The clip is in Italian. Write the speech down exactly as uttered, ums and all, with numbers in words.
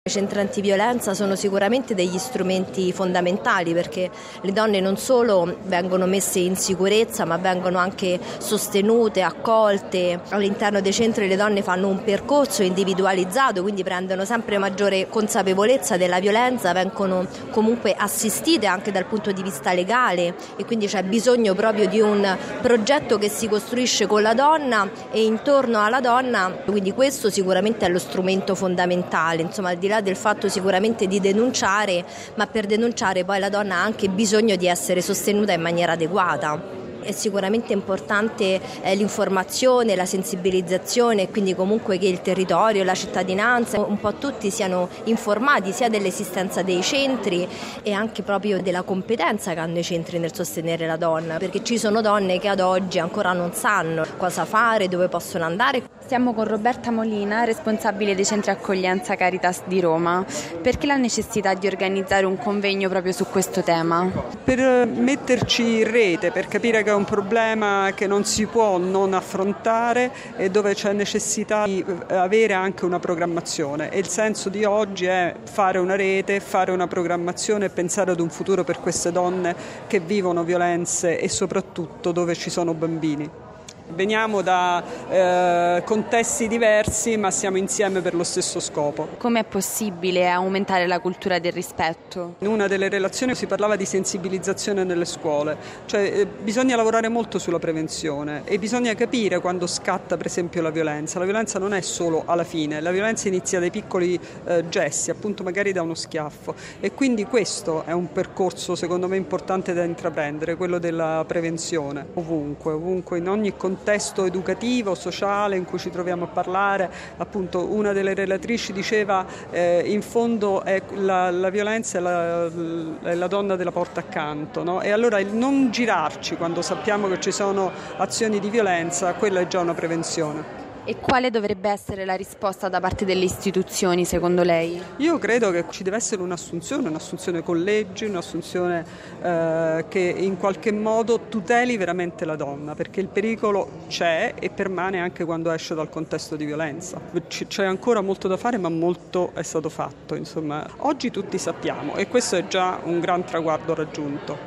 I centri antiviolenza sono sicuramente degli strumenti fondamentali, perché le donne non solo vengono messe in sicurezza, ma vengono anche sostenute, accolte. All'interno dei centri le donne fanno un percorso individualizzato, quindi prendono sempre maggiore consapevolezza della violenza, vengono comunque assistite anche dal punto di vista legale, e quindi c'è bisogno proprio di un progetto che si costruisce con la donna e intorno alla donna, quindi questo sicuramente è lo strumento fondamentale, insomma, al di là del fatto sicuramente di denunciare, ma per denunciare poi la donna ha anche bisogno di essere sostenuta in maniera adeguata. È sicuramente importante eh, l'informazione, la sensibilizzazione, quindi comunque che il territorio, la cittadinanza, un po' tutti siano informati sia dell'esistenza dei centri e anche proprio della competenza che hanno i centri nel sostenere la donna, perché ci sono donne che ad oggi ancora non sanno cosa fare, dove possono andare. Stiamo con Roberta Molina, responsabile dei centri accoglienza Caritas di Roma. Perché la necessità di organizzare un convegno proprio su questo tema? Per metterci in rete, per capire che è un problema che non si può non affrontare e dove c'è necessità di avere anche una programmazione, e il senso di oggi è fare una rete, fare una programmazione e pensare ad un futuro per queste donne che vivono violenze e soprattutto dove ci sono bambini. Veniamo da eh, contesti diversi, ma siamo insieme per lo stesso scopo. Come è possibile aumentare la cultura del rispetto? In una delle relazioni si parlava di sensibilizzazione nelle scuole, cioè eh, bisogna lavorare molto sulla prevenzione e bisogna capire quando scatta per esempio la violenza. La violenza non è solo alla fine, la violenza inizia dai piccoli eh, gesti, appunto magari da uno schiaffo, e quindi questo è un percorso secondo me importante da intraprendere, quello della prevenzione, ovunque, ovunque, in ogni contesto contesto educativo, sociale in cui ci troviamo a parlare. Appunto una delle relatrici diceva eh, in fondo è la, la violenza è la, è la donna della porta accanto, no? E allora il non girarci quando sappiamo che ci sono azioni di violenza, quella è già una prevenzione. E quale dovrebbe essere la risposta da parte delle istituzioni secondo lei? Io credo che ci deve essere un'assunzione, un'assunzione con leggi, un'assunzione eh, che in qualche modo tuteli veramente la donna, perché il pericolo c'è e permane anche quando esce dal contesto di violenza. C- c'è ancora molto da fare, ma molto è stato fatto, insomma. Oggi tutti sappiamo e questo è già un gran traguardo raggiunto.